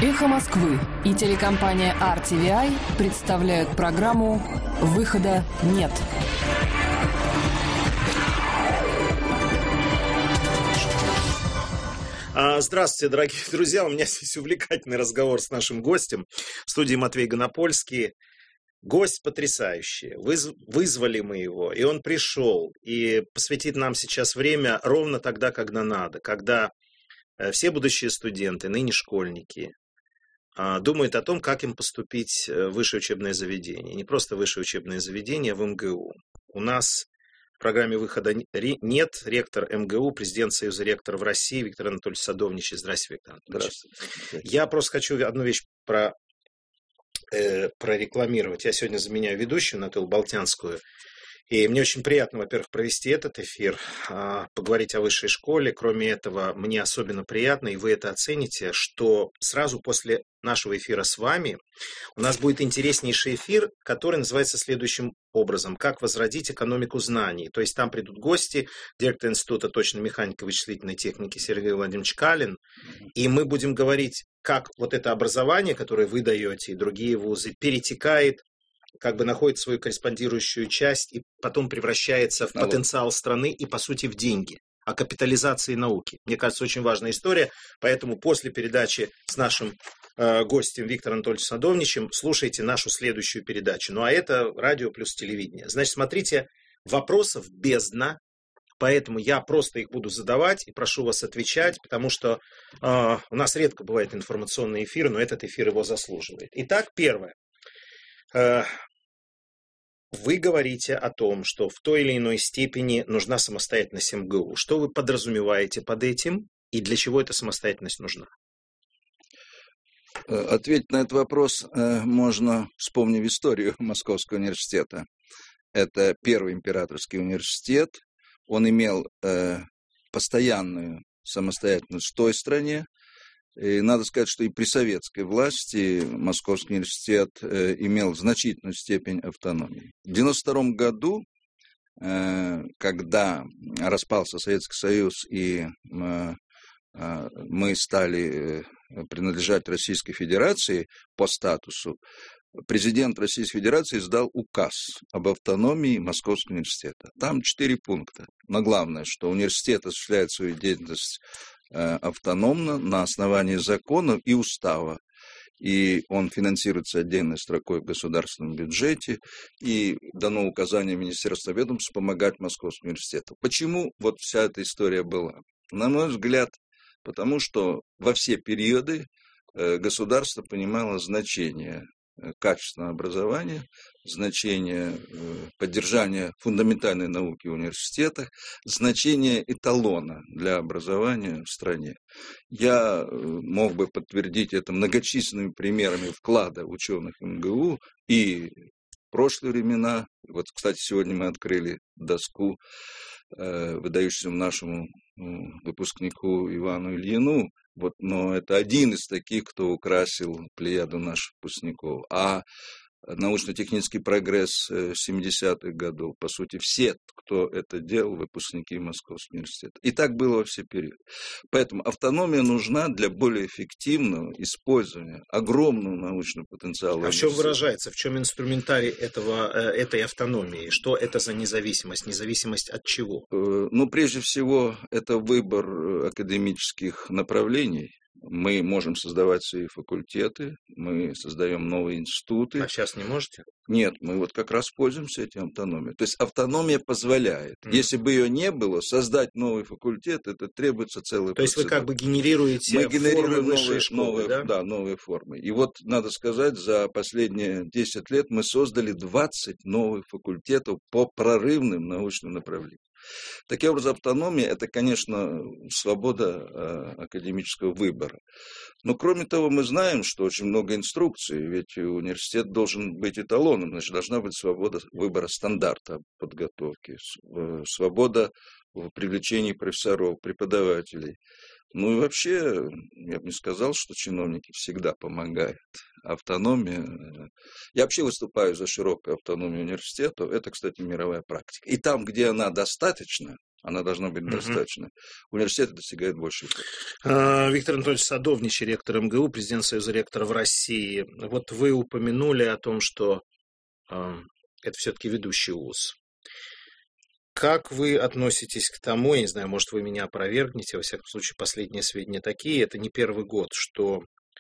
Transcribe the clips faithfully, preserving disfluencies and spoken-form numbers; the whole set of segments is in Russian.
«Эхо Москвы» и телекомпания ар ти ви ай представляют программу «Выхода нет». Здравствуйте, дорогие друзья. У меня здесь увлекательный разговор с нашим гостем. В студии Матвей Гонопольский. Гость потрясающий. Выз... Вызвали мы его, и он пришел. И посвятит нам сейчас время ровно тогда, когда надо. Когда все будущие студенты, ныне школьники, думают о том, как им поступить в высшее учебное заведение. Не просто высшее учебное заведение, а в эм гэ у. У нас в программе «Выхода нет» ректор эм гэ у, президент Союза ректоров России Виктор Анатольевич Садовничий. Здравствуйте, Виктор Анатольевич. Здравствуйте. Я просто хочу одну вещь про, э, прорекламировать. Я сегодня заменяю ведущую Наталью Болтянскую. И мне очень приятно, во-первых, провести этот эфир, поговорить о высшей школе. Кроме этого, мне особенно приятно, и вы это оцените, что сразу после нашего эфира с вами у нас будет интереснейший эфир, который называется следующим образом: «Как возродить экономику знаний». То есть там придут гости, директор Института точной механики и вычислительной техники Сергей Владимирович Калин, и мы будем говорить, как вот это образование, которое вы даете, и другие вузы, перетекает, как бы находит свою корреспондирующую часть и потом превращается в потенциал страны и, по сути, в деньги. О капитализации науки. Мне кажется, очень важная история, поэтому после передачи с нашим э, гостем Виктором Анатольевичем Садовничем слушайте нашу следующую передачу. Ну а это радио плюс телевидение. Значит, смотрите, вопросов бездна, поэтому я просто их буду задавать и прошу вас отвечать, потому что э, у нас редко бывает информационный эфир, но этот эфир его заслуживает. Итак, первое. Вы говорите о том, что в той или иной степени нужна самостоятельность эм гэ у. Что вы подразумеваете под этим и для чего эта самостоятельность нужна? Ответить на этот вопрос можно, вспомнив историю Московского университета. Это первый императорский университет. Он имел постоянную самостоятельность в той стране. И надо сказать, что и при советской власти Московский университет э, имел значительную степень автономии. В девяносто втором году, э, когда распался Советский Союз и э, э, мы стали э, принадлежать Российской Федерации по статусу, президент Российской Федерации издал указ об автономии Московского университета. Там четыре пункта. Но главное, что университет осуществляет свою деятельность автономно на основании законов и устава. И он финансируется отдельной строкой в государственном бюджете. И дано указание Министерства ведомств помогать Московскому университету. Почему вот вся эта история была? На мой взгляд, потому что во все периоды государство понимало значение качественного образования, значение поддержания фундаментальной науки в университетах, значение эталона для образования в стране. Я мог бы подтвердить это многочисленными примерами вклада ученых эм гэ у и в прошлые времена. Вот, кстати, сегодня мы открыли доску выдающемуся нашему выпускнику Ивану Ильину. Вот, но это один из таких, кто украсил плеяду наших выпускников. А научно-технический прогресс семидесятых годов, по сути, все, кто это делал, выпускники Московского университета. И так было во все периоды. Поэтому автономия нужна для более эффективного использования огромного научного потенциала. А в чем выражается, в чем инструментарий этого, этой автономии? Что это за независимость? Независимость от чего? Ну, прежде всего, это выбор академических направлений. Мы можем создавать свои факультеты, мы создаем новые институты. А сейчас не можете? Нет, мы вот как раз пользуемся этим автономией. То есть автономия позволяет. Mm. Если бы ее не было, создать новый факультет, это требуется целый То процесс. Есть вы как бы генерируете мы генерируем новые, школы, новые, да? Да, новые формы. И вот, надо сказать, за последние десять лет мы создали двадцать новых факультетов по прорывным научным направлениям. Таким образом, автономия – это, конечно, свобода э, академического выбора. Но, кроме того, мы знаем, что очень много инструкций, ведь университет должен быть эталоном, значит, должна быть свобода выбора стандарта подготовки, э, свобода в привлечении профессоров, преподавателей. Ну и вообще, я бы не сказал, что чиновники всегда помогают. Автономия. Я вообще выступаю за широкую автономию университета. Это, кстати, мировая практика. И там, где она достаточна, Она должна быть Мгм. достаточной. Университеты достигают больше эффекта. А, Виктор Анатольевич Садовничий, ректор МГУ, президент Союза ректоров России. Вот вы упомянули о том, что а, это все-таки ведущий вуз. Как вы относитесь к тому, я не знаю, может, вы меня опровергнете, во всяком случае, последние сведения такие, это не первый год, что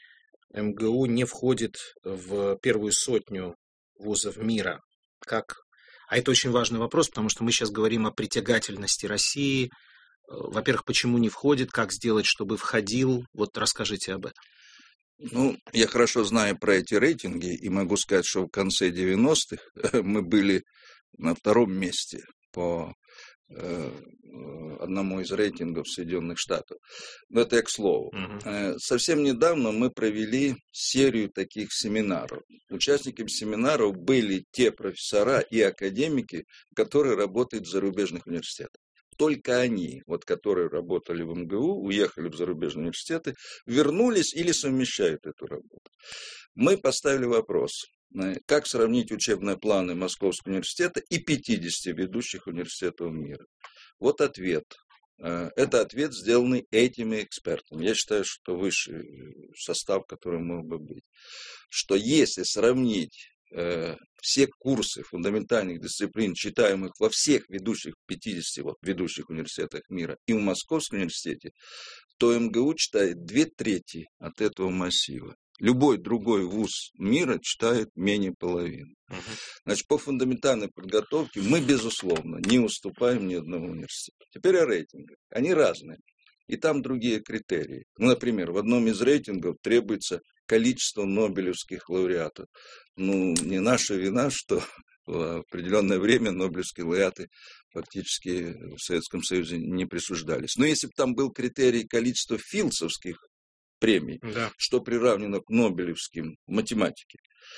МГУ не входит в первую сотню вузов мира. Как? А это очень важный вопрос, потому что мы сейчас говорим о притягательности России. Во-первых, почему не входит, как сделать, чтобы входил? Вот расскажите об этом. Ну, я хорошо знаю про эти рейтинги и могу сказать, что в конце девяностых мы были на втором месте по э, одному из рейтингов Соединенных Штатов. Но это я к слову. Угу. Э, совсем недавно мы провели серию таких семинаров. Участниками семинаров были те профессора и академики, которые работают в зарубежных университетах. Только они, вот, которые работали в МГУ, уехали в зарубежные университеты, вернулись или совмещают эту работу. Мы поставили вопрос, как сравнить учебные планы Московского университета и пятидесяти ведущих университетов мира. Вот ответ. Это ответ, сделанный этими экспертами. Я считаю, что высший состав, который мог бы быть. Что если сравнить все курсы фундаментальных дисциплин, читаемых во всех ведущих пятидесяти вот, ведущих университетах мира и в Московском университете, то МГУ читает две трети от этого массива. Любой другой вуз мира читает менее половины. Угу. Значит, по фундаментальной подготовке мы, безусловно, не уступаем ни одному университету. Теперь о рейтингах. Они разные. И там другие критерии. Ну, например, в одном из рейтингов требуется количество нобелевских лауреатов. Ну, не наша вина, что в определенное время нобелевские лауреаты фактически в Советском Союзе не присуждались. Но если бы там был критерий количества филдсовских премий, Да. что приравнено к нобелевским в математике,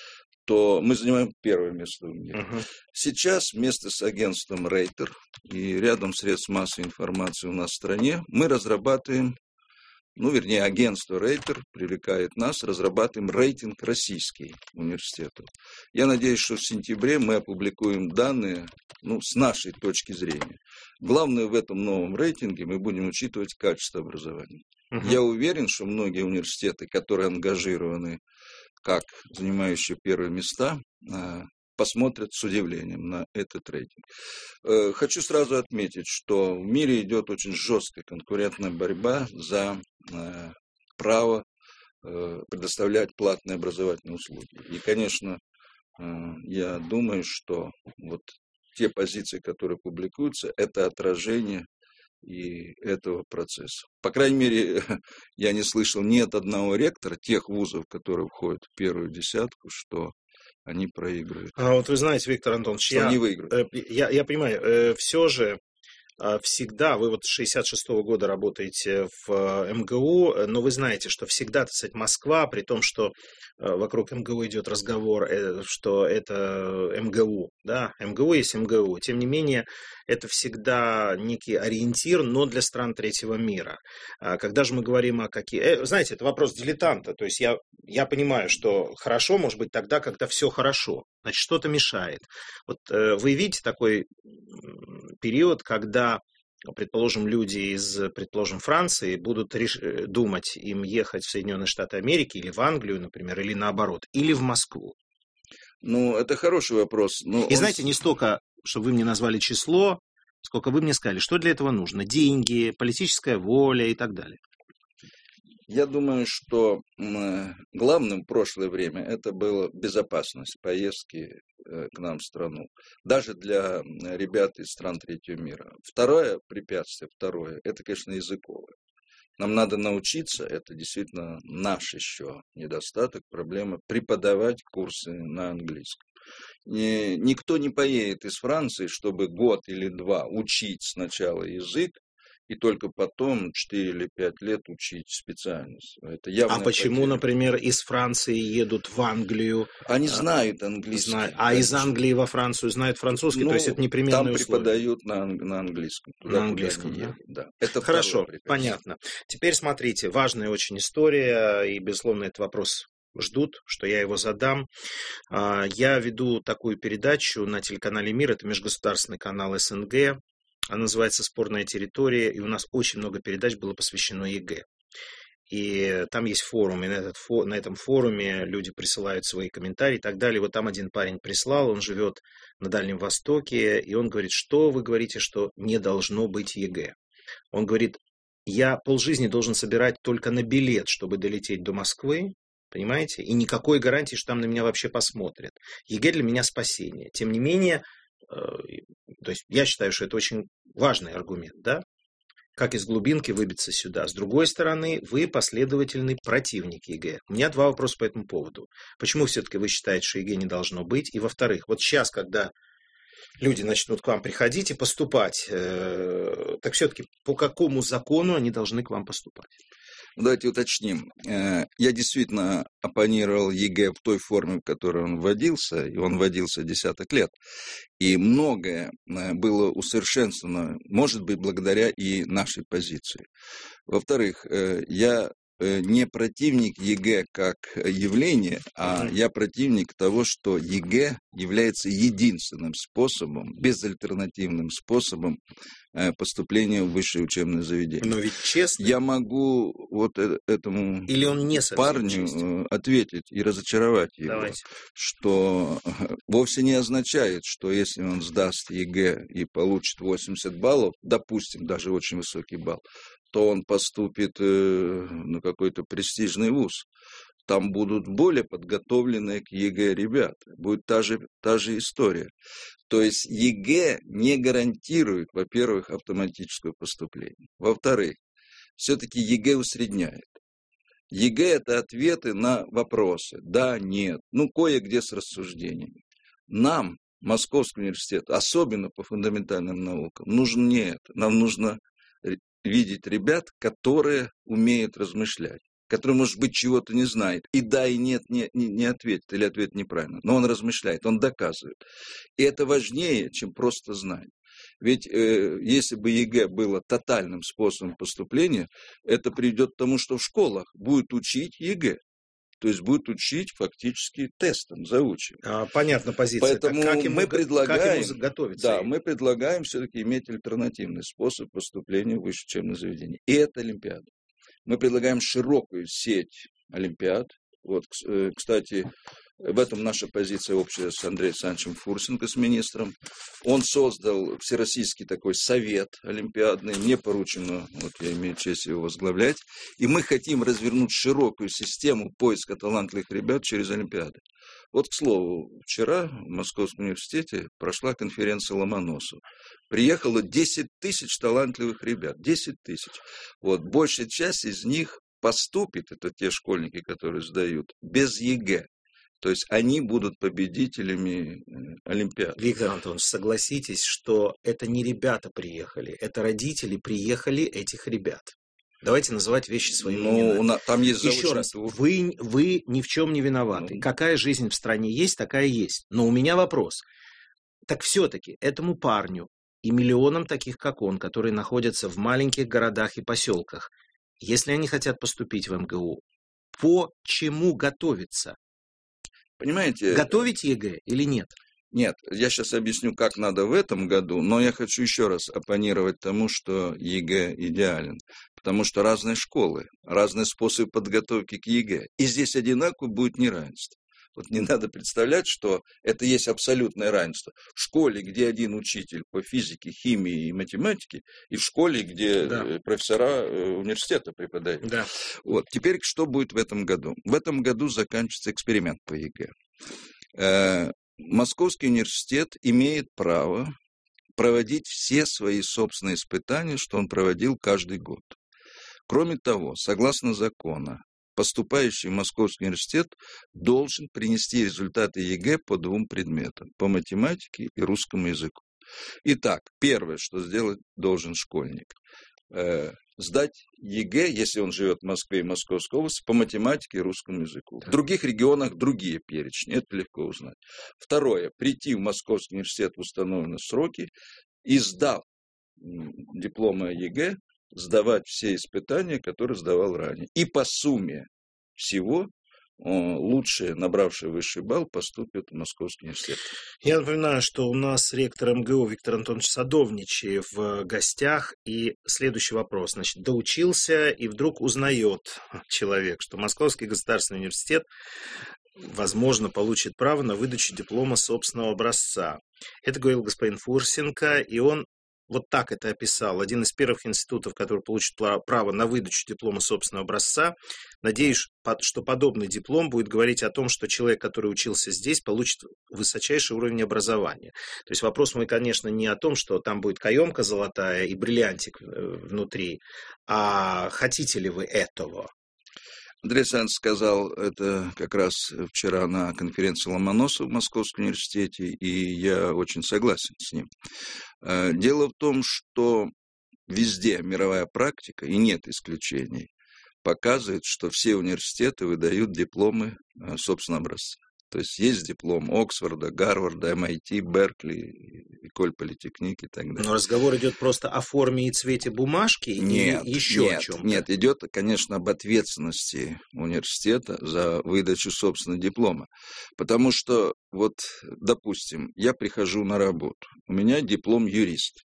то мы занимаем первое место в мире. Угу. Сейчас вместе с агентством Рейтер и рядом средств массовой информации у нас в стране мы разрабатываем, ну, вернее, агентство Рейтер привлекает нас, разрабатываем рейтинг российский университетов. Я надеюсь, что в сентябре мы опубликуем данные, ну, с нашей точки зрения. Главное, в этом новом рейтинге мы будем учитывать качество образования. Угу. Я уверен, что многие университеты, которые ангажированы как занимающие первые места, посмотрят с удивлением на этот рейтинг. Хочу сразу отметить, что в мире идет очень жесткая конкурентная борьба за право предоставлять платные образовательные услуги. И, конечно, я думаю, что вот те позиции, которые публикуются, это отражение и этого процесса. По крайней мере, я не слышал ни от одного ректора тех вузов, которые входят в первую десятку, что они проигрывают. А вот вы знаете, Виктор Антонович, что я, они выиграют. Я, я понимаю, э, все же э, всегда, вы вот с шестьдесят шестого года работаете в э, МГУ, но вы знаете, что всегда, так сказать, Москва, при том, что э, вокруг МГУ идет разговор, э, что это МГУ, да, МГУ есть МГУ, тем не менее, это всегда некий ориентир, но для стран третьего мира. Когда же мы говорим о каких... Э, знаете, это вопрос дилетанта. То есть я, я понимаю, что хорошо может быть тогда, когда все хорошо. Значит, что-то мешает. Вот э, вы видите такой период, когда, предположим, люди из, предположим, Франции будут реш... думать, им ехать в Соединенные Штаты Америки или в Англию, например, или наоборот, или в Москву. Ну, это хороший вопрос. Но И он... знаете, не столько, чтобы вы мне назвали число, сколько вы мне сказали, что для этого нужно. Деньги, политическая воля и так далее. Я думаю, что главным в прошлое время это была безопасность поездки к нам в страну. Даже для ребят из стран третьего мира. Второе препятствие, второе, это, конечно, языковое. Нам надо научиться, это действительно наш еще недостаток, проблема, преподавать курсы на английском. И никто не поедет из Франции, чтобы год или два учить сначала язык, и только потом четыре или пять лет учить специальность. Это а почему, потеря. Например, из Франции едут в Англию? Они знают английский. Знают. А из Англии во Францию знают французский, ну, то есть это непременные там условия. преподают на, на английском. Туда, на английском, да? Едут, да. Это хорошо, понятно. Теперь смотрите, важная очень история, и, безусловно, этот вопрос ждут, что я его задам. Я веду такую передачу на телеканале «Мир», это межгосударственный канал СНГ. Она называется «Спорная территория», и у нас очень много передач было посвящено ЕГЭ. И там есть форум, и на, этот фо, на этом форуме люди присылают свои комментарии и так далее. Вот там один парень прислал, он живет на Дальнем Востоке, и он говорит, что вы говорите, что не должно быть ЕГЭ. Он говорит, я полжизни должен собирать только на билет, чтобы долететь до Москвы, понимаете? И никакой гарантии, что там на меня вообще посмотрят. ЕГЭ для меня спасение. Тем не менее, э, то есть я считаю, что это очень важный аргумент, да? Как из глубинки выбиться сюда. С другой стороны, вы последовательный противник ЕГЭ. У меня два вопроса по этому поводу. Почему все-таки вы считаете, что ЕГЭ не должно быть? И во-вторых, вот сейчас, когда люди начнут к вам приходить и поступать, э, так все-таки по какому закону они должны к вам поступать? Давайте уточним. Я действительно оппонировал ЕГЭ в той форме, в которой он вводился, и он вводился десяток лет. И многое было усовершенствовано, может быть, благодаря и нашей позиции. Во-вторых, я не противник ЕГЭ как явления, а я противник того, что ЕГЭ является единственным способом, безальтернативным способом поступления в высшее учебное заведение. Но ведь честно. Я могу вот этому Или он не парню честен? Ответить и разочаровать его, Давайте. Что вовсе не означает, что если он сдаст ЕГЭ и получит восемьдесят баллов, допустим, даже очень высокий балл, то он поступит на какой-то престижный вуз. Там будут более подготовленные к ЕГЭ ребята. Будет та же, та же история. То есть ЕГЭ не гарантирует, во-первых, автоматическое поступление. Во-вторых, все-таки ЕГЭ усредняет. ЕГЭ – это ответы на вопросы. Да, нет. Ну, кое-где с рассуждениями. Нам, Московский университет, особенно по фундаментальным наукам, нужно не это. Нам нужно видеть ребят, которые умеют размышлять, которые, может быть, чего-то не знает. И да, и нет, не, не, не ответит, или ответит неправильно. Но он размышляет, он доказывает. И это важнее, чем просто знать. Ведь э, если бы ЕГЭ было тотальным способом поступления, это приведет к тому, что в школах будут учить ЕГЭ. То есть будут учить фактически тестом, заучивать. А, понятна позиция. Поэтому как, как ему, мы предлагаем, как ему готовиться? Да, мы предлагаем все-таки иметь альтернативный способ поступления в высшее учебное заведение. И это Олимпиада. Мы предлагаем широкую сеть олимпиад. Вот, кстати, в этом наша позиция общая с Андреем Александровичем Фурсенко, с министром. Он создал всероссийский такой совет олимпиадный. Мне поручено, вот я имею честь его возглавлять. И мы хотим развернуть широкую систему поиска талантливых ребят через олимпиады. Вот, к слову, вчера в Московском университете прошла конференция Ломоносова. Приехало десять тысяч талантливых ребят. десять тысяч. Вот, большая часть из них поступит, это те школьники, которые сдают, без ЕГЭ. То есть они будут победителями Олимпиады. Виктор Антонович, согласитесь, что это не ребята приехали, это родители приехали этих ребят. Давайте называть вещи своими ну, именами. Там есть Еще раз, вы, вы ни в чем не виноваты. Ну, какая жизнь в стране есть, такая есть. Но у меня вопрос. Так все-таки этому парню и миллионам таких, как он, которые находятся в маленьких городах и поселках, если они хотят поступить в МГУ, по чему готовиться? Понимаете? Готовить ЕГЭ или нет? Нет, я сейчас объясню, как надо в этом году, но я хочу еще раз оппонировать тому, что ЕГЭ идеален. Потому что разные школы, разные способы подготовки к ЕГЭ. И здесь одинаково будет неравенство. Вот не надо представлять, что это есть абсолютное равенство. В школе, где один учитель по физике, химии и математике, и в школе, где да. профессора университета преподают. Да. Вот. Теперь что будет в этом году? В этом году заканчивается эксперимент по ЕГЭ. Московский университет имеет право проводить все свои собственные испытания, что он проводил каждый год. Кроме того, согласно закону, поступающий в Московский университет должен принести результаты ЕГЭ по двум предметам, по математике и русскому языку. Итак, первое, что сделать должен школьник, э, сдать ЕГЭ, если он живет в Москве и Московской области, по математике и русскому языку. В других регионах другие перечни, это легко узнать. Второе, прийти в Московский университет в установленные сроки и, сдав дипломы ЕГЭ, сдавать все испытания, которые сдавал ранее. И по сумме всего лучшие, набравшие высший балл, поступят в Московский университет. Я напоминаю, что у нас ректор МГУ Виктор Антонович Садовничий в гостях. И следующий вопрос. Значит, доучился и вдруг узнает человек, что Московский государственный университет, возможно, получит право на выдачу диплома собственного образца. Это говорил господин Фурсенко, и он вот так это описал. Один из первых институтов, который получит право на выдачу диплома собственного образца. Надеюсь, что подобный диплом будет говорить о том, что человек, который учился здесь, получит высочайший уровень образования. То есть вопрос мой, конечно, не о том, что там будет каемка золотая и бриллиантик внутри, а хотите ли вы этого? Андрей Александрович сказал это как раз вчера на конференции Ломоносова в Московском университете, и я очень согласен с ним. Дело в том, что везде мировая практика, и нет исключений, показывает, что все университеты выдают дипломы собственного образца. То есть есть диплом Оксфорда, Гарварда, эм ай ти, Беркли, Эколь Политехник и так далее. Но разговор идет просто о форме и цвете бумажки нет, и еще нет, о чем-то. Нет, идет, конечно, об ответственности университета за выдачу собственного диплома. Потому что, вот, допустим, я прихожу на работу, у меня диплом юрист.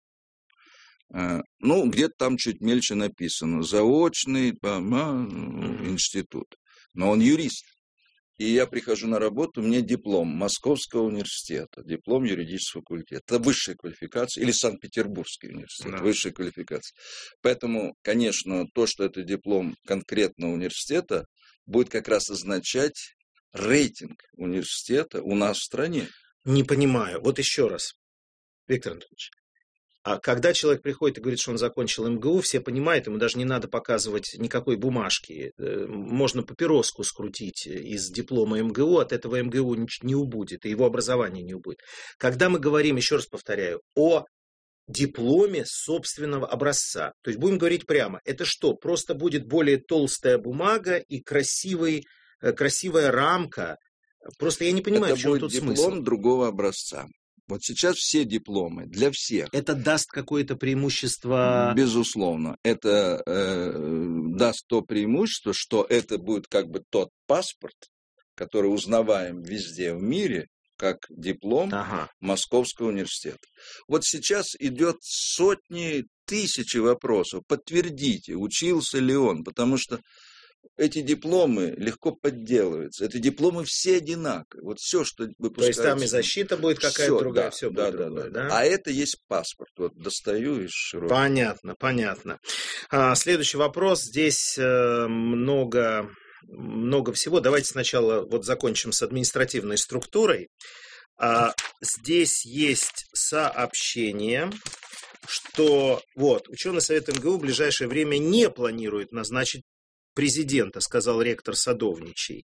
Ну, где-то там чуть мельче написано, заочный институт, но он юрист. И я прихожу на работу, у меня диплом Московского университета, диплом юридического факультета. Это высшая квалификация, или Санкт-Петербургский университет, да. Высшая квалификация. Поэтому, конечно, то, что это диплом конкретного университета, будет как раз означать рейтинг университета у нас в стране. Не понимаю. Вот еще раз, Виктор Анатольевич. А когда человек приходит и говорит, что он закончил эм гэ у, все понимают, ему даже не надо показывать никакой бумажки. Можно папироску скрутить из диплома эм гэ у, от этого эм гэ у не убудет, и его образование не убудет. Когда мы говорим, еще раз повторяю, о дипломе собственного образца, то есть будем говорить прямо, это что, просто будет более толстая бумага и красивый, красивая рамка? Просто я не понимаю, это в чем будет тут диплом смысл. Другого образца. Вот сейчас все дипломы для всех. Это даст какое-то преимущество? Безусловно. Это э, даст то преимущество, что это будет как бы тот паспорт, который узнаваем везде в мире, как диплом ага. Московского университета. Вот сейчас идет сотни, тысячи вопросов. Подтвердите, учился ли он, потому что эти дипломы легко подделываются. Эти дипломы все одинаковые. Вот все, что выпускается. То есть там и защита будет какая-то все, другая, да, все да, будет да, другое, да, да? А это есть паспорт. Вот достаю из широкого. Понятно, понятно. А, следующий вопрос. Здесь э, много, много всего. Давайте сначала вот закончим с административной структурой. А, здесь есть сообщение, что вот ученый совет эм гэ у в ближайшее время не планирует назначить президента, сказал ректор Садовничий.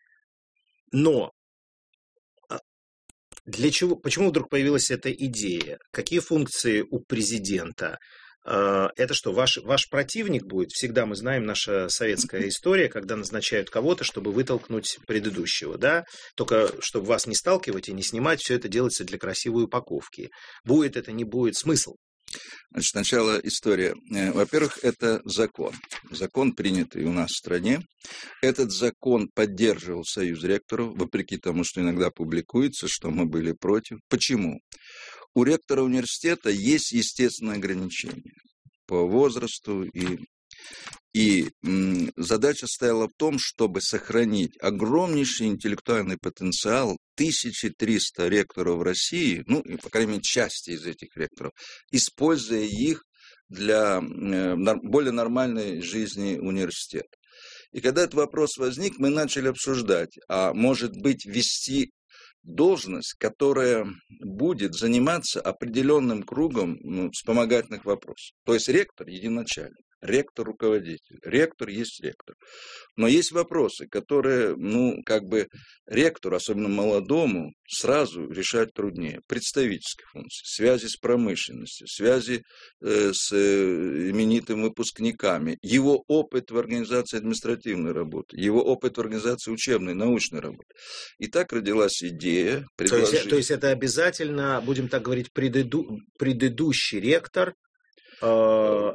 Но для чего, почему вдруг появилась эта идея? Какие функции у президента? Это что, ваш, ваш противник будет? Всегда мы знаем, наша советская история, когда назначают кого-то, чтобы вытолкнуть предыдущего, да? Только чтобы вас не сталкивать и не снимать, все это делается для красивой упаковки. Будет это, не будет, смысл? Значит, сначала история. Во-первых, это закон. Закон, принятый у нас в стране. Этот закон поддерживал Союз ректоров, вопреки тому, что иногда публикуется, что мы были против. Почему? У ректора университета есть естественные ограничения по возрасту. И, и м, задача стояла в том, чтобы сохранить огромнейший интеллектуальный потенциал тысяча триста ректоров в России, ну, по крайней мере, части из этих ректоров, используя их для более нормальной жизни университета. И когда этот вопрос возник, мы начали обсуждать, а может быть ввести должность, которая будет заниматься определенным кругом ну, вспомогательных вопросов. То есть ректор единоначальник. Ректор руководитель. Ректор есть ректор. Но есть вопросы, которые, ну, как бы ректору, особенно молодому, сразу решать труднее. Представительские функции, связи с промышленностью, связи э, с э, именитыми выпускниками, его опыт в организации административной работы, его опыт в организации учебной, научной работы. И так родилась идея предложить... То есть, то есть это обязательно, будем так говорить, предыду... предыдущий ректор... Э...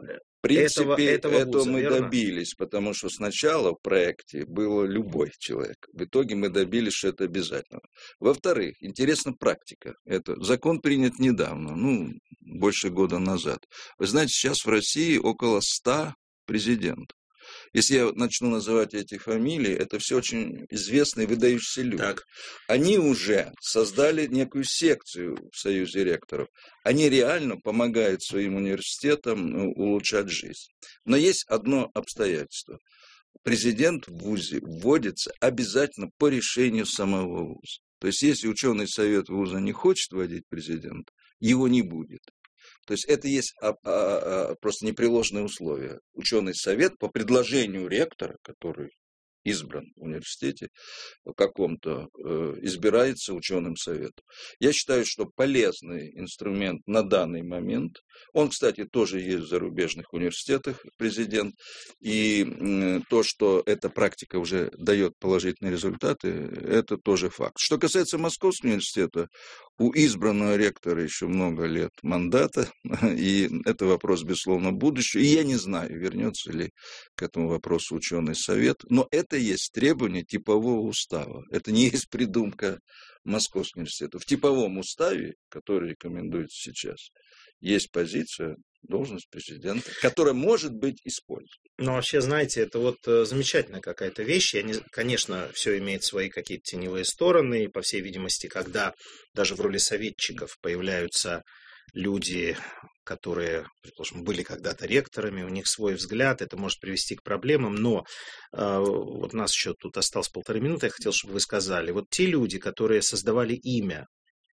принципе, этого, этого, этого вуза, мы верно? добились, потому что сначала в проекте был любой человек. В итоге мы добились, что это обязательно. Во-вторых, интересна практика. Это закон принят недавно, ну, больше года назад. Вы знаете, сейчас в России около ста президентов. Если я начну называть эти фамилии, это все очень известные, выдающиеся люди. Так. Они уже создали некую секцию в Союзе ректоров. Они реально помогают своим университетам улучшать жизнь. Но есть одно обстоятельство. Президент в вузе вводится обязательно по решению самого вуза. То есть, если ученый совет вуза не хочет вводить президента, его не будет. То есть это есть а, а, а, просто непреложные условия. Ученый совет по предложению ректора, который избран в университете каком-то, э, избирается ученым советом. Я считаю, что полезный инструмент на данный момент, он, кстати, тоже есть в зарубежных университетах, президент, и э, то, что эта практика уже дает положительные результаты, это тоже факт. Что касается Московского университета, у избранного ректора еще много лет мандата, и это вопрос, безусловно, будущего. И я не знаю, вернется ли к этому вопросу ученый совет, но это есть требование типового устава. Это не есть придумка Московского университета. В типовом уставе, который рекомендуется сейчас, есть позиция, должность президента, которая может быть использована. Ну, вообще, знаете, это вот замечательная какая-то вещь. Я не, конечно, все имеет свои какие-то теневые стороны. И, по всей видимости, когда даже в роли советчиков появляются люди, которые, предположим, были когда-то ректорами, у них свой взгляд, это может привести к проблемам. Но э, вот у нас еще тут осталось полторы минуты, я хотел, чтобы вы сказали. Вот те люди, которые создавали имя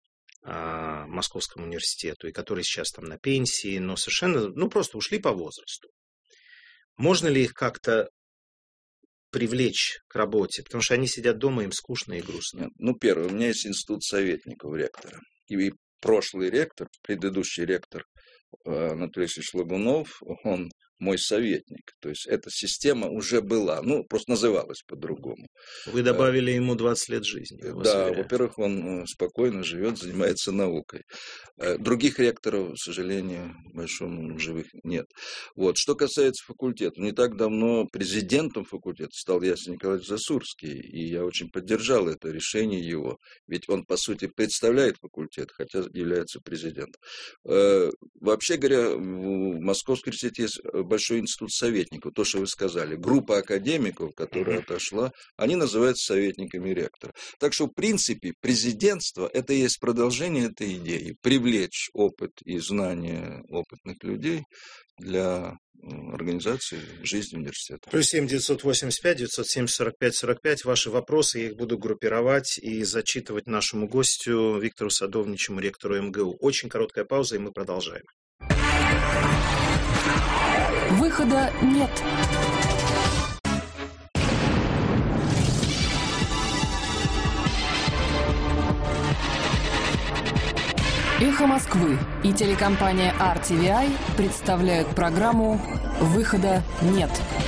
Московскому университету, и которые сейчас там на пенсии, но совершенно, ну, просто ушли по возрасту. Можно ли их как-то привлечь к работе? Потому что они сидят дома, им скучно и грустно. Ну, первое, у меня есть институт советников ректора. И прошлый ректор, предыдущий ректор Анатолий Алексеевич Лагунов, он мой советник. То есть эта система уже была, ну, просто называлась по-другому. Вы добавили ему двадцать лет жизни. Да, во-первых, он спокойно живет, занимается наукой. Других ректоров, к сожалению, большому живых нет. Вот. Что касается факультета, не так давно президентом факультета стал Ясен Николаевич Засурский, и я очень поддержал это решение его, ведь он, по сути, представляет факультет, хотя является президентом. Вообще говоря, в Московском университете есть большой институт советников, то, что вы сказали. Группа академиков, которая mm-hmm. отошла, они называются советниками ректора. Так что, в принципе, президентство – это и есть продолжение этой идеи. Привлечь опыт и знания опытных людей для организации жизни университета. Плюс семь девятьсот восемьдесят пять девятьсот семьдесят сорок пять сорок пять. Ваши вопросы, я их буду группировать и зачитывать нашему гостю Виктору Садовничему, ректору эм гэ у. Очень короткая пауза, и мы продолжаем. Выхода нет. Эхо Москвы и телекомпания ар ти ви ай представляют программу «Выхода нет».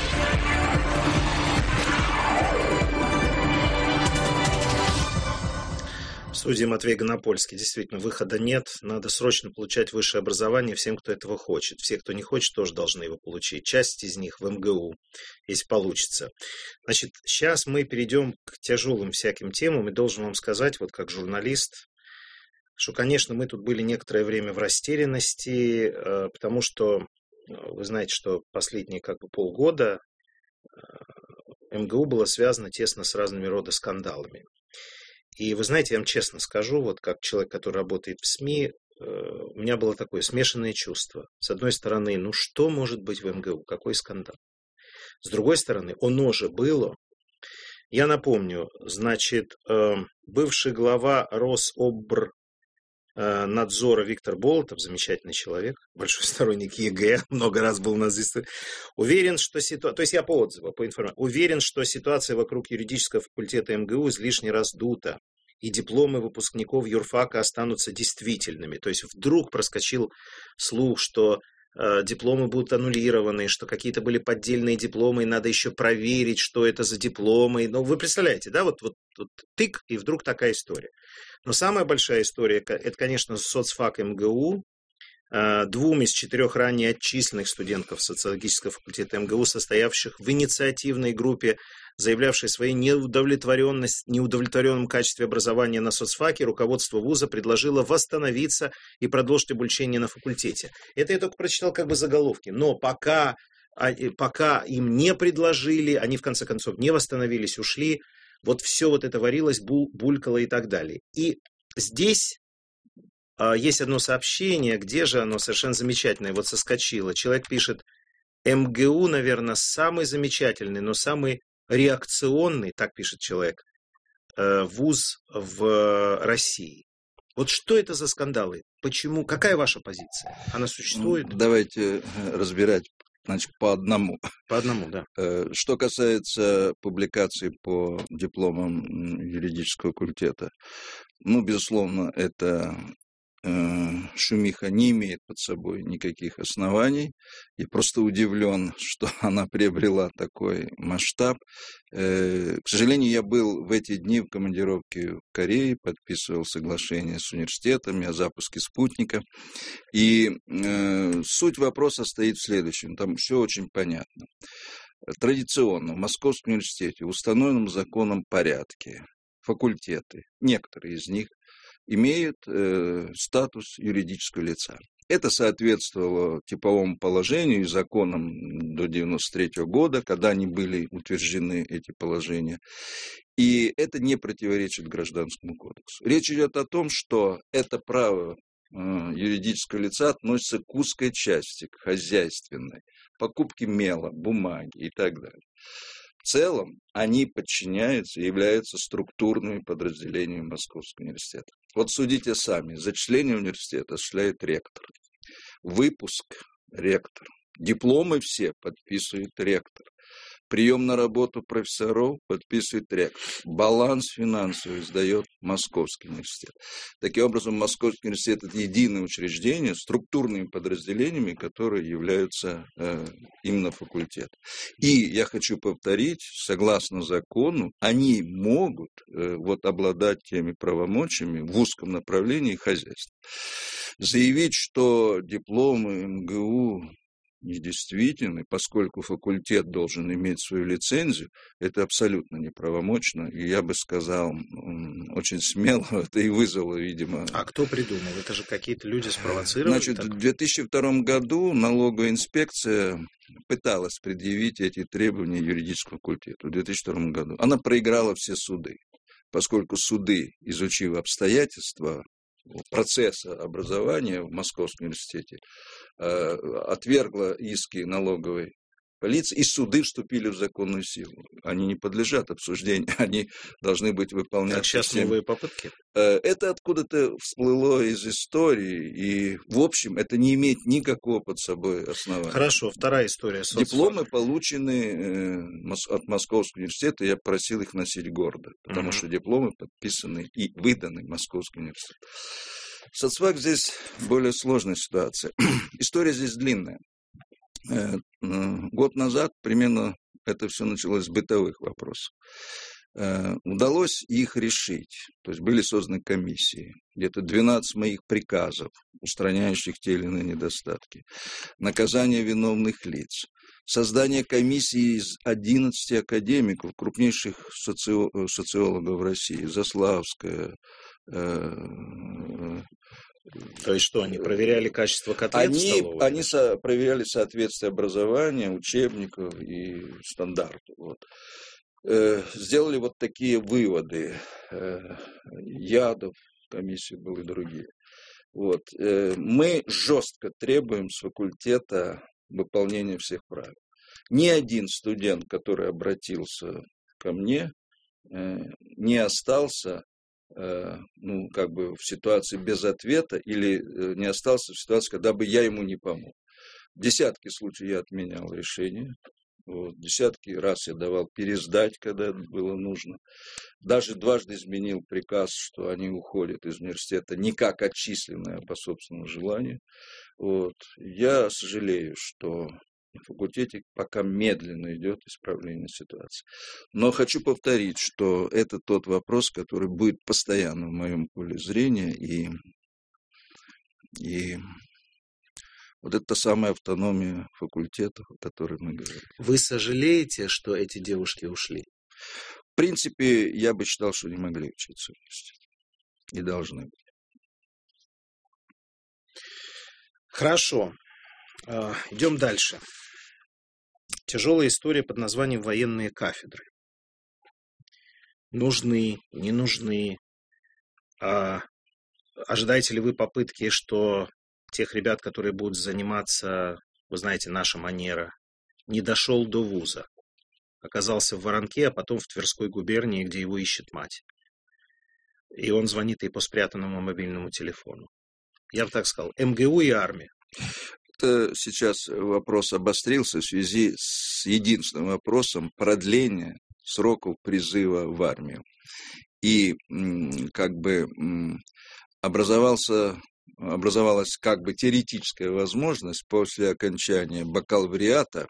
В студии Матвей Гонопольский. Действительно, выхода нет. Надо срочно получать высшее образование всем, кто этого хочет. Все, кто не хочет, тоже должны его получить. Часть из них в эм гэ у, если получится. Значит, сейчас мы перейдем к тяжелым всяким темам. И должен вам сказать, вот как журналист, что, конечно, мы тут были некоторое время в растерянности, потому что вы знаете, что последние как бы полгода эм гэ у было связано тесно с разными рода скандалами. И вы знаете, я вам честно скажу, вот как человек, который работает в СМИ, у меня было такое смешанное чувство. С одной стороны, ну что может быть в эм гэ у, какой скандал? С другой стороны, оно же было. Я напомню, значит, бывший глава Рособр надзора Виктор Болотов, замечательный человек, большой сторонник е гэ, много раз был у нас здесь, уверен, что ситуация, то есть я по отзыву, по информации, уверен, что ситуация вокруг юридического факультета эм гэ у излишне раздута, и дипломы выпускников юрфака останутся действительными. То есть вдруг проскочил слух, что э, дипломы будут аннулированы, что какие-то были поддельные дипломы, и надо еще проверить, что это за дипломы. Ну, вы представляете, да, вот, вот, вот тык, и вдруг такая история. Но самая большая история, это, конечно, соцфак эм гэ у, двум из четырех ранее отчисленных студентов социологического факультета эм гэ у, состоявших в инициативной группе, заявлявшей своей неудовлетворенность, неудовлетворенном качестве образования на соцфаке, руководство вуза предложило восстановиться и продолжить обучение на факультете. Это я только прочитал как бы заголовки. Но пока, пока им не предложили, они в конце концов не восстановились, ушли, вот все вот это варилось, бул, булькало и так далее. И здесь а, есть одно сообщение, где же оно совершенно замечательное, вот соскочило. Человек пишет: эм гэ у, наверное, самый замечательный, но самый реакционный, так пишет человек, вуз в России. Вот что это за скандалы? Почему? Какая ваша позиция? Она существует? Давайте разбирать, значит, по одному. По одному, да. Что касается публикаций по дипломам юридического факультета, ну, безусловно, это шумиха не имеет под собой никаких оснований. Я просто удивлен, что она приобрела такой масштаб. К сожалению, я был в эти дни в командировке в Корее, подписывал соглашение с университетами о запуске спутника. И суть вопроса стоит в следующем. Там все очень понятно. Традиционно в Московском университете в установленном законом порядке факультеты, некоторые из них, имеют э, статус юридического лица. Это соответствовало типовому положению и законам до девяносто третьего года, когда они были утверждены, эти положения. И это не противоречит Гражданскому кодексу. Речь идет о том, что это право э, юридического лица относится к узкой части, к хозяйственной, покупке мела, бумаги и так далее. В целом они подчиняются и являются структурными подразделениями Московского университета. Вот судите сами. Зачисление университета осуществляет ректор. Выпуск – ректор. Дипломы все подписывает ректор. Прием на работу профессоров подписывает ректор. Баланс финансовый сдает Московский университет. Таким образом, Московский университет – это единое учреждение с структурными подразделениями, которые являются э, именно факультетом. И я хочу повторить, согласно закону, они могут э, вот, обладать теми правомочиями в узком направлении хозяйства. Заявить, что дипломы эм гэ у недействительны, поскольку факультет должен иметь свою лицензию, это абсолютно неправомочно. И я бы сказал, очень смело, это и вызвало, видимо... А кто придумал? Это же какие-то люди спровоцировали? Значит, так? в две тысячи втором году налоговая инспекция пыталась предъявить эти требования юридическому факультету в две тысячи втором году. Она проиграла все суды, поскольку суды, изучив обстоятельства процесса образования в Московском университете, отвергла иски налоговой полиции, и суды вступили в законную силу. Они не подлежат обсуждению, они должны быть выполняться. Так сейчас всем. Новые попытки? Это откуда-то всплыло из истории, и, в общем, это не имеет никакого под собой основания. Хорошо, вторая история. Соцфак. Дипломы получены от Московского университета, я просил их носить гордо, потому угу. что дипломы подписаны и выданы Московским университетом. Соцфак здесь более сложная ситуация. История здесь длинная. Год назад примерно это все началось с бытовых вопросов. Удалось их решить. То есть были созданы комиссии. Где-то двенадцать моих приказов, устраняющих те или иные недостатки. Наказание виновных лиц. Создание комиссии из одиннадцати академиков, крупнейших соци... социологов России. Заславская. То есть что, они проверяли качество котлет они, в столовой? Они со, проверяли соответствие образования, учебников и стандартов. Вот. Э, сделали вот такие выводы. Э, Ядов, комиссии были и другие. Вот. Э, мы жестко требуем с факультета выполнения всех правил. Ни один студент, который обратился ко мне, э, не остался ну, как бы в ситуации без ответа или не остался в ситуации, когда бы я ему не помог. Десятки случаев я отменял решение. Вот, десятки раз я давал пересдать, когда было нужно. Даже дважды изменил приказ, что они уходят из университета не как отчисленные, а по собственному желанию. Вот. Я сожалею, что на факультете пока медленно идет исправление ситуации. Но хочу повторить, что это тот вопрос, который будет постоянно в моем поле зрения. И, и Вот это та самая автономия факультетов, о которой мы говорим. Вы сожалеете, что эти девушки ушли? В принципе, я бы считал, что не могли учиться вместе. И должны быть. Хорошо. Идем дальше. Тяжелая история под названием «Военные кафедры». Нужны, не нужны. А ожидаете ли вы попытки, что тех ребят, которые будут заниматься, вы знаете, наша манера, не дошел до вуза, оказался в Воронке, а потом в Тверской губернии, где его ищет мать. И он звонит ей по спрятанному мобильному телефону. Я бы так сказал, эм гэ у и армия. Это сейчас вопрос обострился в связи с единственным вопросом продления сроков призыва в армию. И как бы образовался, образовалась как бы теоретическая возможность после окончания бакалавриата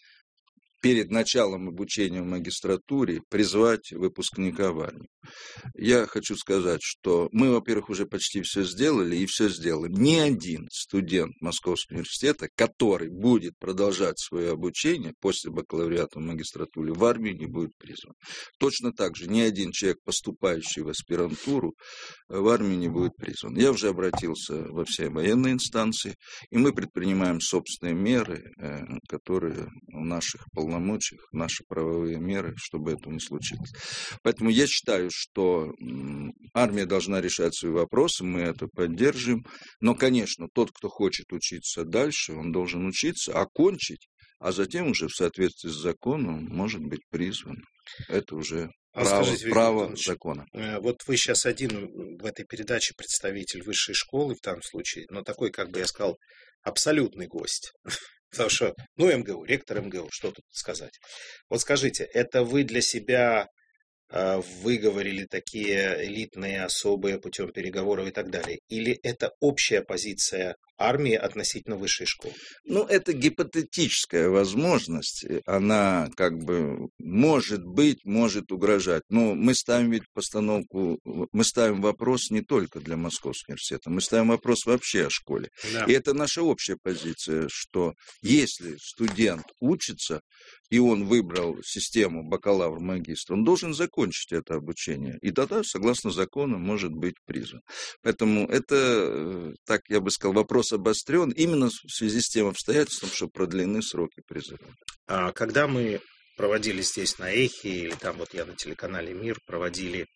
перед началом обучения в магистратуре призвать выпускника в армию. Я хочу сказать, что мы, во-первых, уже почти все сделали и все сделаем. Ни один студент Московского университета, который будет продолжать свое обучение после бакалавриата в магистратуре, в армию не будет призван. Точно так же ни один человек, поступающий в аспирантуру, в армию не будет призван. Я уже обратился во все военные инстанции, и мы предпринимаем собственные меры, которые в наших полномочиях, наши правовые меры, чтобы этого не случилось. Поэтому я считаю, что армия должна решать свои вопросы, мы это поддержим. Но, конечно, тот, кто хочет учиться дальше, он должен учиться, окончить, а затем уже в соответствии с законом может быть призван. Это уже а право, скажите, право закона. Вот вы сейчас один в этой передаче представитель высшей школы, в данном случае, но такой, как бы я сказал, абсолютный гость. Потому что, ну, эм гэ у, ректор эм гэ у, что тут сказать. Вот скажите, это вы для себя э, выговорили такие элитные, особые путем переговоров и так далее? Или это общая позиция армии относительно высшей школы? Ну, это гипотетическая возможность. Она как бы может быть, может угрожать. Но мы ставим ведь постановку, мы ставим вопрос не только для Московского университета, мы ставим вопрос вообще о школе. Да. И это наша общая позиция, что если студент учится, и он выбрал систему бакалавр-магистр, он должен закончить это обучение. И тогда, согласно закону, может быть призван. Поэтому это, так я бы сказал, вопрос обострен именно в связи с тем обстоятельством, что продлены сроки призыва. А когда мы проводили здесь на Эхе, или там вот я на телеканале «Мир» проводили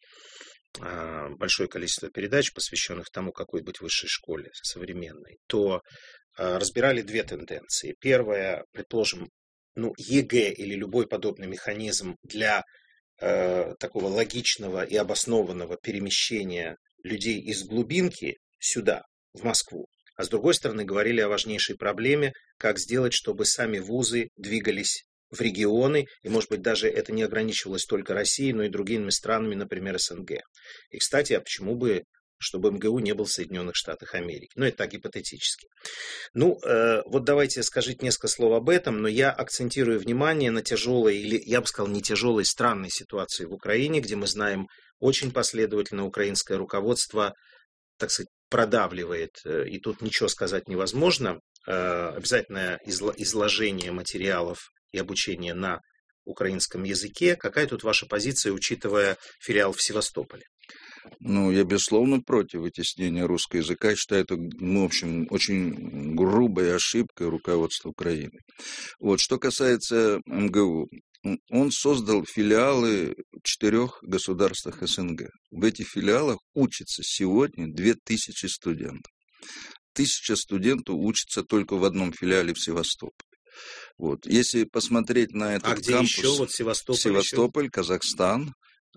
а, большое количество передач, посвященных тому, какой быть высшей школе современной, то а, разбирали две тенденции. Первая, предположим, ну, е гэ или любой подобный механизм для э, такого логичного и обоснованного перемещения людей из глубинки сюда, в Москву. А с другой стороны, говорили о важнейшей проблеме, как сделать, чтобы сами вузы двигались в регионы, и, может быть, даже это не ограничивалось только Россией, но и другими странами, например, эс эн гэ. И, кстати, а почему бы, чтобы эм гэ у не был в Соединенных Штатах Америки? Ну, это так гипотетически. Ну, э, вот давайте скажите несколько слов об этом, но я акцентирую внимание на тяжелой, или, я бы сказал, не тяжелой, странной ситуации в Украине, где мы знаем, очень последовательно украинское руководство, так сказать, продавливает, и тут ничего сказать невозможно, обязательное изложение материалов и обучение на украинском языке. Какая тут ваша позиция, учитывая филиал в Севастополе? Ну, я, безусловно, против вытеснения русского языка. Я считаю, это, ну, в общем, очень грубой ошибкой руководства Украины. Вот, что касается эм гэ у. Он создал филиалы в четырех государствах эс эн гэ. В этих филиалах учатся сегодня две тысячи студентов. Тысяча студентов учатся только в одном филиале в Севастополе. Вот. Если посмотреть на этот а где кампус... еще? Вот Севастополь, Севастополь, еще? Казахстан,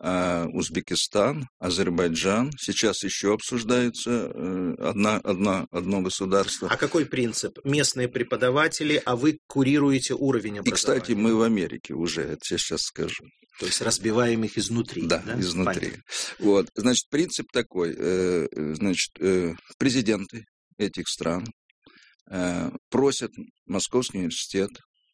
Узбекистан, Азербайджан. Сейчас еще обсуждается одна, одна, одно государство. А какой принцип? Местные преподаватели, а вы курируете уровень образования? И, кстати, мы в Америке уже, это я сейчас скажу. То есть разбиваем их изнутри. Да, да? изнутри. Вот. Значит, принцип такой. Значит, президенты этих стран просят Московский университет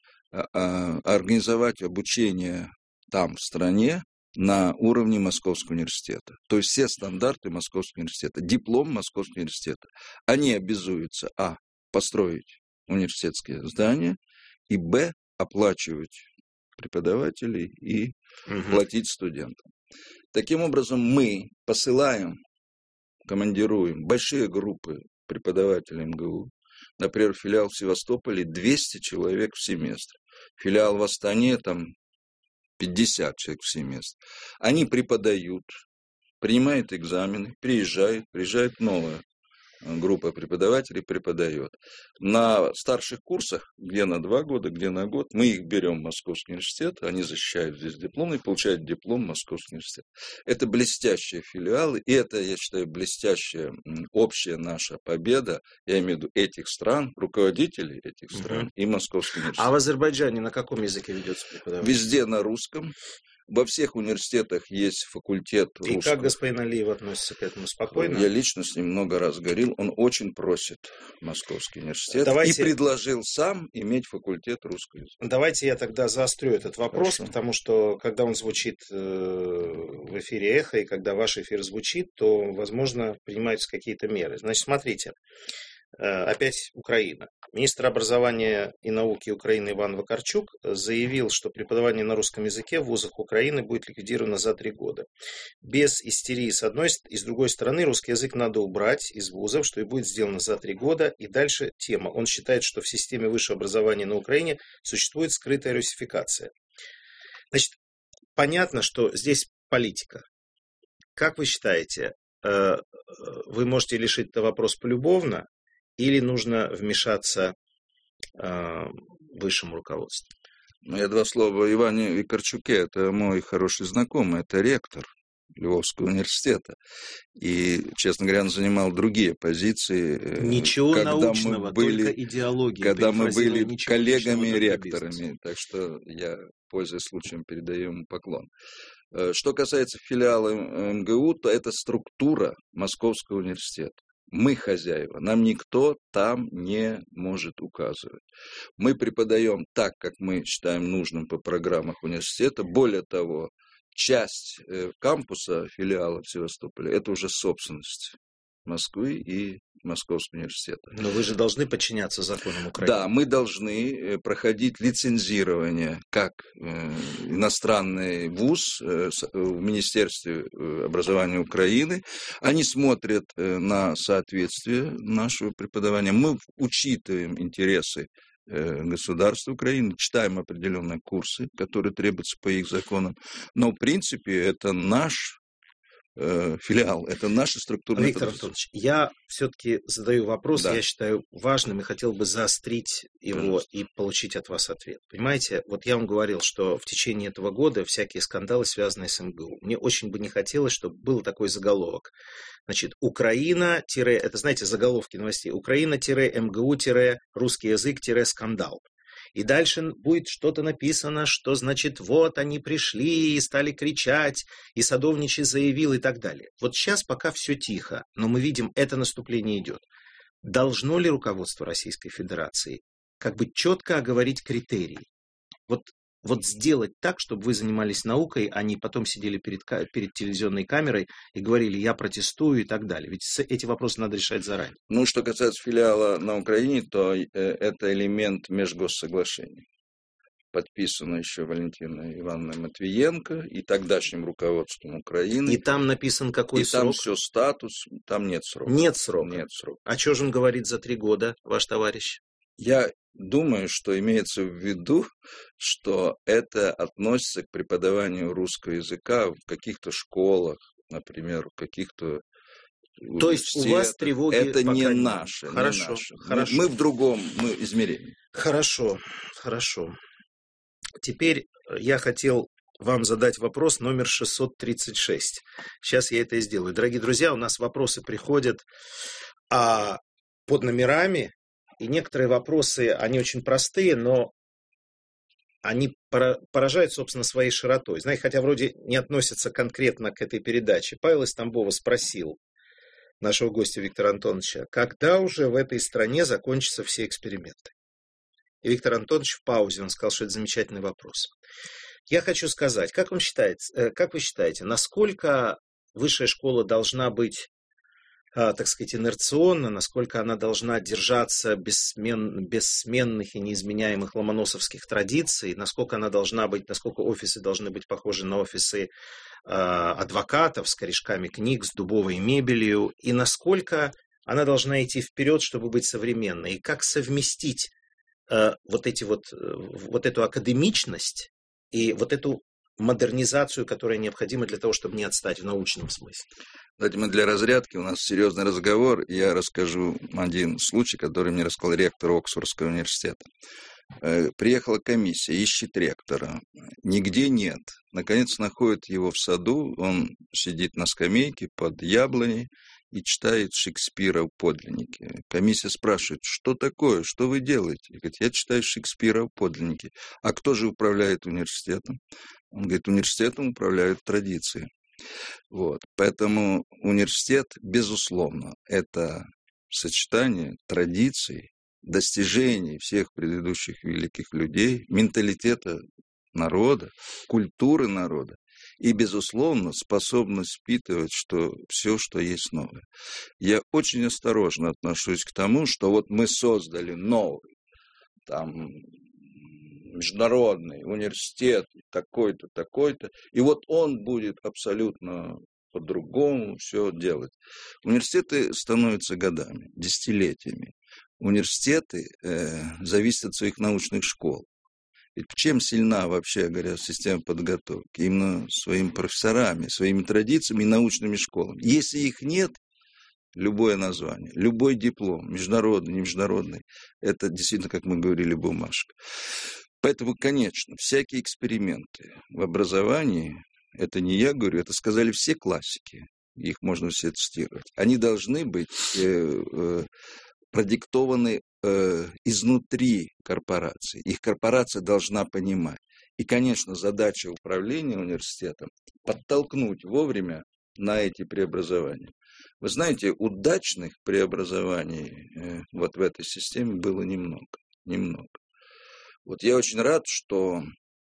организовать обучение там, в стране, на уровне Московского университета. То есть все стандарты Московского университета, диплом Московского университета, они обязуются, а, построить университетские здания, и б. оплачивать преподавателей и угу. платить студентам. Таким образом, мы посылаем, командируем большие группы преподавателей эм гэ у. Например, филиал в Севастополе двести человек в семестр. Филиал в Астане там пятьдесят человек в семестр. Они преподают, принимают экзамены, приезжают, приезжает новая группа преподавателей, преподает. На старших курсах, где на два года, где на год, мы их берем в Московский университет, они защищают здесь диплом и получают диплом Московский университет. Это блестящие филиалы, и это, я считаю, блестящая общая наша победа, я имею в виду этих стран, руководителей этих стран угу. и Московский университет. А в Азербайджане на каком языке ведется преподавание? Везде на русском. Во всех университетах есть факультет русского. И как господин Алиев относится к этому? Спокойно? Я лично с ним много раз говорил. Он очень просит Московский университет. Давайте... И предложил сам иметь факультет русского языка. Давайте я тогда заострю этот вопрос, Хорошо. Потому что, когда он звучит в эфире «Эхо», и когда ваш эфир звучит, то, возможно, принимаются какие-то меры. Значит, смотрите. Опять Украина. Министр образования и науки Украины Иван Вакарчук заявил, что преподавание на русском языке в вузах Украины будет ликвидировано за три года. Без истерии с одной и с другой стороны, русский язык надо убрать из вузов, что и будет сделано за три года. И дальше тема. Он считает, что в системе высшего образования на Украине существует скрытая русификация. Значит, понятно, что здесь политика. Как вы считаете, вы можете решить этот вопрос полюбовно, или нужно вмешаться э, высшему руководству? Ну, я два слова о Иване Вакарчуке. Это мой хороший знакомый, это ректор Львовского университета. И, честно говоря, он занимал другие позиции. Ничего когда научного, мы были, только идеология. Когда мы были коллегами-ректорами. Так что я, пользуясь случаем, передаю ему поклон. Что касается филиала эм гэ у, то это структура Московского университета. Мы хозяева, нам никто там не может указывать. Мы преподаем так, как мы считаем нужным по программам университета. Более того, часть кампуса филиала в Севастополе – это уже собственность Москвы и Московского университета. Но вы же должны подчиняться законам Украины. Да, мы должны проходить лицензирование как иностранный вуз в Министерстве образования Украины. Они смотрят на соответствие нашего преподавания. Мы учитываем интересы государства Украины, читаем определенные курсы, которые требуются по их законам. Но, в принципе, это наш филиал, это наша структура. Виктор Антонович, я все-таки задаю вопрос, да. Я считаю важным и хотел бы заострить его Пожалуйста. И получить от вас ответ. Понимаете, вот я вам говорил, что в течение этого года всякие скандалы, связанные с эм гэ у. Мне очень бы не хотелось, чтобы был такой заголовок. Значит, Украина, это, знаете, заголовки новостей. Украина-эм гэ у-русский язык-скандал. И дальше будет что-то написано, что, значит, вот они пришли и стали кричать, и Садовничий заявил и так далее. Вот сейчас пока все тихо, но мы видим, это наступление идет. Должно ли руководство Российской Федерации как бы четко оговорить критерии? Вот, вот сделать так, чтобы вы занимались наукой, а не потом сидели перед, перед телевизионной камерой и говорили, я протестую и так далее. Ведь эти вопросы надо решать заранее. Ну, что касается филиала на Украине, то это элемент межгоссоглашений. Подписано еще Валентиной Ивановной Матвиенко и тогдашним руководством Украины. И там написан какой и срок? И там все статус, там нет срока. Нет срока? Нет срока. А что же он говорит за три года, ваш товарищ? Я думаю, что имеется в виду, что это относится к преподаванию русского языка в каких-то школах, например, в каких-то То есть у вас тревоги это пока не нет. наше. Хорошо, не наше. хорошо. Мы в другом мы измерении. Хорошо, хорошо. Теперь я хотел вам задать вопрос номер шестьсот тридцать шесть. Сейчас я это и сделаю. Дорогие друзья, у нас вопросы приходят а, под номерами. И некоторые вопросы, они очень простые, но они поражают, собственно, своей широтой. Знаете, хотя вроде не относятся конкретно к этой передаче. Павел из Тамбова спросил нашего гостя Виктора Антоновича, когда уже в этой стране закончатся все эксперименты? И Виктор Антонович в паузе, он сказал, что это замечательный вопрос. Я хочу сказать, как вы считаете, как вы считаете, насколько высшая школа должна быть так сказать, инерционна, насколько она должна держаться бессмен, бессменных и неизменяемых ломоносовских традиций, насколько она должна быть, насколько офисы должны быть похожи на офисы э, адвокатов с корешками книг, с дубовой мебелью, и насколько она должна идти вперед, чтобы быть современной, и как совместить э, вот, эти вот, вот эту академичность и вот эту модернизацию, которая необходима для того, чтобы не отстать в научном смысле. Давайте мы для разрядки, у нас серьезный разговор, я расскажу один случай, который мне рассказал ректор Оксфордского университета. Приехала комиссия, ищет ректора, нигде нет. Наконец находит его в саду, он сидит на скамейке под яблоней и читает Шекспира в подлиннике. Комиссия спрашивает, что такое, что вы делаете? И говорит, я читаю Шекспира в подлиннике. А кто же управляет университетом? Он говорит, университетом управляют традиции. Вот. Поэтому университет, безусловно, это сочетание традиций, достижений всех предыдущих великих людей, менталитета народа, культуры народа и, безусловно, способность впитывать что, все, что есть новое. Я очень осторожно отношусь к тому, что вот мы создали новый, там, международный университет, такой-то, такой-то, и вот он будет абсолютно по-другому все делать. Университеты становятся годами, десятилетиями. Университеты э, зависят от своих научных школ. Ведь чем сильна, вообще говоря, система подготовки? Именно своими профессорами, своими традициями и научными школами. Если их нет, любое название, любой диплом, международный, не международный, это действительно, как мы говорили, бумажка. Поэтому, конечно, всякие эксперименты в образовании, это не я говорю, это сказали все классики, их можно все цитировать, они должны быть э, э, продиктованы э, изнутри корпорации. Их корпорация должна понимать. И, конечно, задача управления университетом подтолкнуть вовремя на эти преобразования. Вы знаете, удачных преобразований э, вот в этой системе было немного, немного. Вот я очень рад, что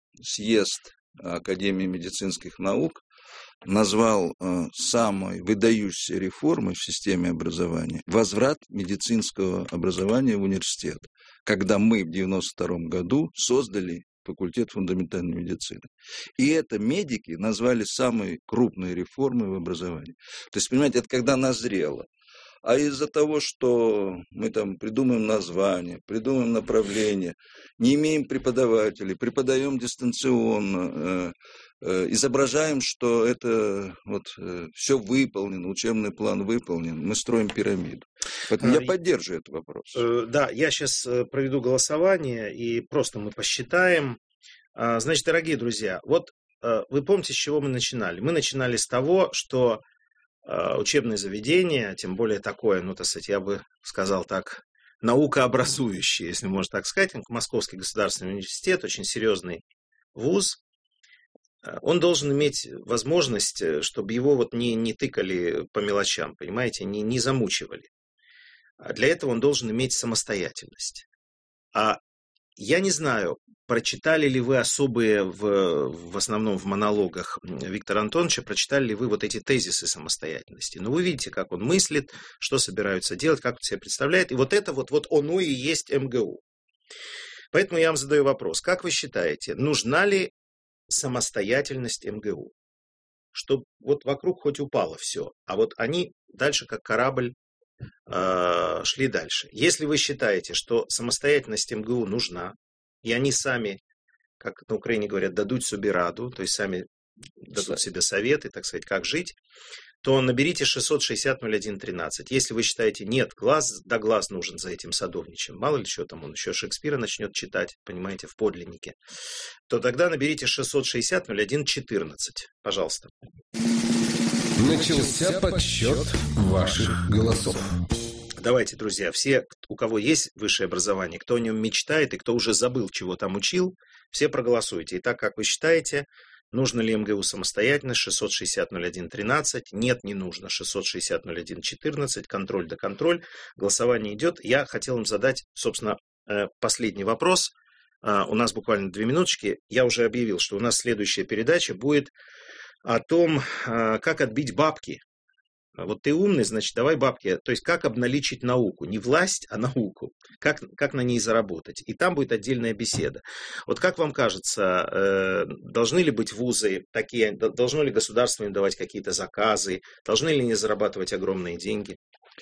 съезд Академии медицинских наук назвал э, самой выдающейся реформой в системе образования возврат медицинского образования в университет, когда мы в девяносто втором году создали факультет фундаментальной медицины. И это медики назвали самой крупной реформой в образовании. То есть, понимаете, это когда назрело. А из-за того, что мы там придумаем название, придумаем направление, не имеем преподавателей, преподаем дистанционно, э, э, изображаем, что это вот э, все выполнено, учебный план выполнен, мы строим пирамиду. Поэтому я поддерживаю этот вопрос. Да, я сейчас проведу голосование, и просто мы посчитаем. Значит, дорогие друзья, вот вы помните, с чего мы начинали? Мы начинали с того, что учебное заведение, тем более такое, ну, так сказать, я бы сказал так, наукообразующее, если можно так сказать, Московский государственный университет, очень серьезный вуз, он должен иметь возможность, чтобы его вот не, не тыкали по мелочам, понимаете, не, не замучивали. Для этого он должен иметь самостоятельность. А я не знаю, прочитали ли вы особые, в, в основном в монологах Виктора Антоновича, прочитали ли вы вот эти тезисы самостоятельности. Но вы видите, как он мыслит, что собираются делать, как он себя представляет. И вот это вот, вот оно и есть МГУ. Поэтому я вам задаю вопрос. Как вы считаете, нужна ли самостоятельность МГУ? Чтобы вот вокруг хоть упало все, а вот они дальше как корабль э, шли дальше. Если вы считаете, что самостоятельность МГУ нужна, и они сами, как на Украине говорят, дадут себе раду, то есть сами дадут себе советы, так сказать, как жить, то наберите шестьсот шестьдесят ноль один тринадцать. Если вы считаете, нет, глаз да глаз нужен за этим садовничем, мало ли что там, он еще Шекспира начнет читать, понимаете, в подлиннике, то тогда наберите шестьсот шестьдесят ноль один четырнадцать. Пожалуйста. Начался подсчет ваших голосов. Давайте, друзья, все, у кого есть высшее образование, кто о нем мечтает и кто уже забыл, чего там учил, все проголосуйте. Итак, как вы считаете, нужно ли МГУ самостоятельность? шестьсот шестьдесят ноль один тринадцать. Нет, не нужно. шестьсот шестьдесят ноль один четырнадцать. Контроль да контроль. Голосование идет. Я хотел им задать, собственно, последний вопрос. У нас буквально две минуточки. Я уже объявил, что у нас следующая передача будет о том, как отбить бабки Вот ты умный, значит, давай бабки. То есть, как обналичить науку? Не власть, а науку. Как, как на ней заработать? И там будет отдельная беседа. Вот как вам кажется, должны ли быть вузы такие, должно ли государство им давать какие-то заказы? Должны ли они зарабатывать огромные деньги?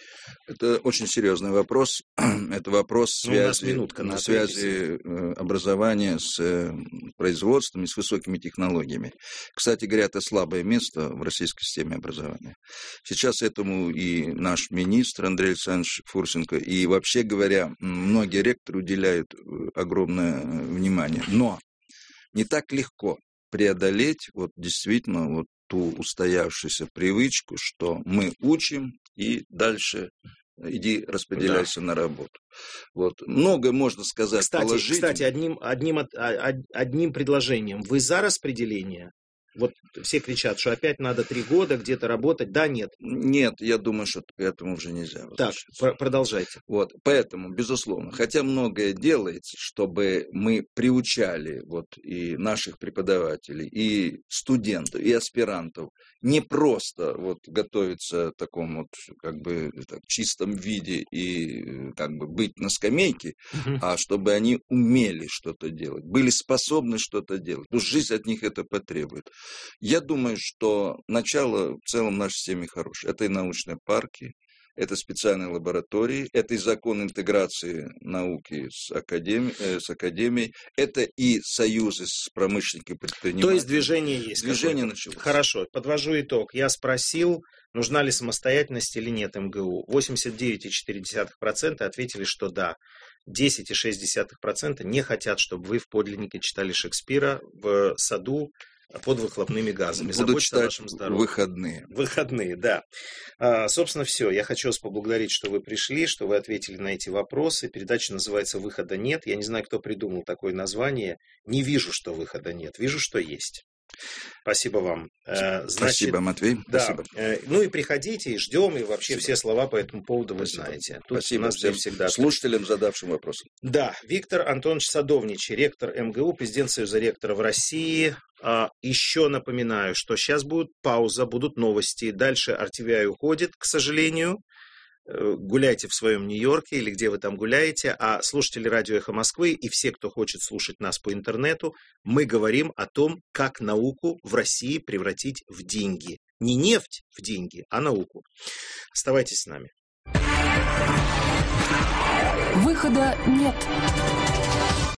Это очень серьезный вопрос. Это вопрос связи, ну, минутка, на связи образования с производством и с высокими технологиями. Кстати говоря, это слабое место в российской системе образования. Сейчас этому и наш министр Андрей Александрович Фурсенко, и вообще говоря, многие ректоры уделяют огромное внимание. Но не так легко преодолеть вот действительно вот ту устоявшуюся привычку, что мы учим, и дальше иди распределяйся да. на работу. Вот. Многое можно сказать кстати, положительно. Кстати, одним, одним, одним предложением. Вы за распределение? Вот все кричат, что опять надо три года где-то работать. Да, нет? Нет, я думаю, что к этому уже нельзя. Так, пр- продолжайте. Вот, поэтому, безусловно, хотя многое делается, чтобы мы приучали вот и наших преподавателей, и студентов, и аспирантов не просто вот готовиться в таком вот как бы так, чистом виде и как бы быть на скамейке, угу. а чтобы они умели что-то делать, были способны что-то делать. Потому что жизнь от них это потребует. Я думаю, что начало в целом в нашей системе хорошее. Это и научные парки, это специальные лаборатории, это и закон интеграции науки с академией, э, с академией, это и союзы с промышленниками и предпринимателями. То есть движение есть? Движение началось. Хорошо, подвожу итог. Я спросил, нужна ли самостоятельность или нет эм гэ у. восемьдесят девять целых четыре десятых процента ответили, что да. десять целых шесть десятых процента не хотят, чтобы вы в подлиннике читали Шекспира в саду под выхлопными газами. Буду читать о вашем здоровье. Выходные. Выходные, да. А, собственно, все. Я хочу вас поблагодарить, что вы пришли, что вы ответили на эти вопросы. Передача называется «Выхода нет». Я не знаю, кто придумал такое название. Не вижу, что выхода нет. Вижу, что есть. Спасибо вам. Значит, Спасибо, Матвей. Да. Спасибо. Ну и приходите, и ждем, и вообще Спасибо. Все слова по этому поводу вы Спасибо. знаете. Тут Спасибо у нас всем всегда... слушателям, задавшим вопросы. Да, Виктор Антонович Садовничий, ректор эм гэ у, президент Союза ректоров России. А, еще напоминаю, что сейчас будет пауза, будут новости. Дальше ар ти ви ай уходит, к сожалению. Гуляйте в своем Нью-Йорке или где вы там гуляете, а слушатели радио «Эхо Москвы» и все, кто хочет слушать нас по интернету, мы говорим о том, как науку в России превратить в деньги. Не нефть в деньги, а науку. Оставайтесь с нами. Выхода нет.